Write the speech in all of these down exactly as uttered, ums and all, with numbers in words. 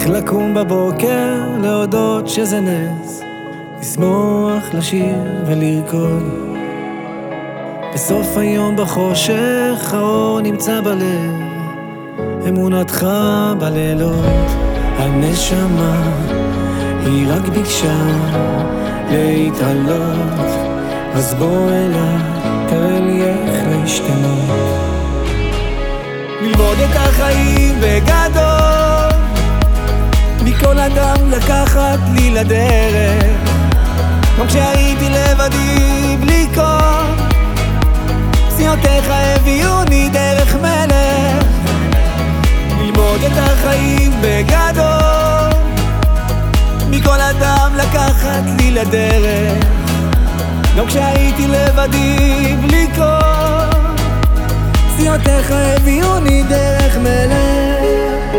לקום בבוקר, להודות שזה נס, לשמוח, לשיר ולרקוד. בסוף היום בחושך, האור נמצא בלב, אמונתך בלילות. הנשמה היא רק ביקשה להתעלות, אז בוא אליי, תראה לי איך להשתנות. ללמוד את החיים בגדול, מכל אדם לקחת לי לדרך. גם כשהייתי לבדי בלי קול, פסיעותיך הביאוני דרך מלך. ללמוד את החיים בגדול, מכל אדם לקחת לי לדרך. גם כשהייתי לבדי בלי קול, פסיעותיך הביאוני דרך מלך.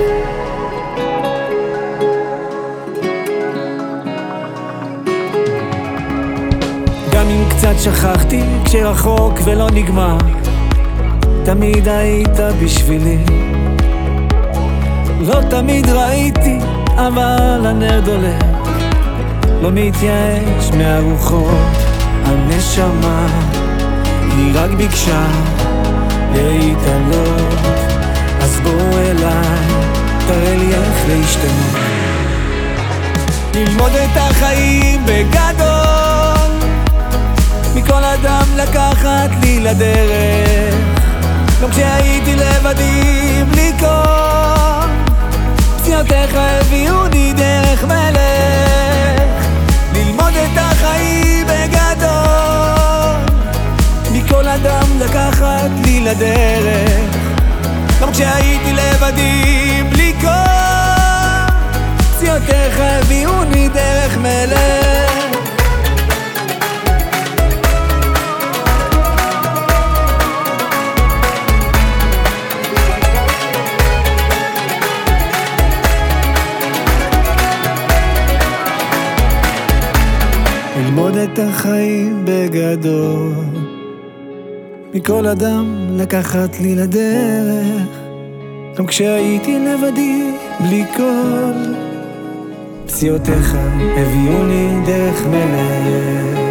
גם אם קצת שכחתי כשרחוק ולא נגמר, תמיד היית בשבילי. לא תמיד ראיתי, אבל הנר דולק, לא מתייאש מהרוחות. הנשמה היא רק ביקשה להתעלות, אז בוא אליי, תראה לי איך להשתנות. ללמוד את החיים בגדול, מכל אדם לקחת לי לדרך. גם כשהייתי לבדי בלי קול, פסיעותיך הביאוני דרך מלך. ללמוד את החיים בגדול, מכל אדם לקחת לי לדרך. גם כשהייתי לבדי בלי קול, פסיעותיך הביאוני דרך מלך. ללמוד את החיים בגדול, מכל אדם לקחת לי לדרך. גם כשהייתי לבדי בלי קול, פסיעותיך הביאוני דרך מלך.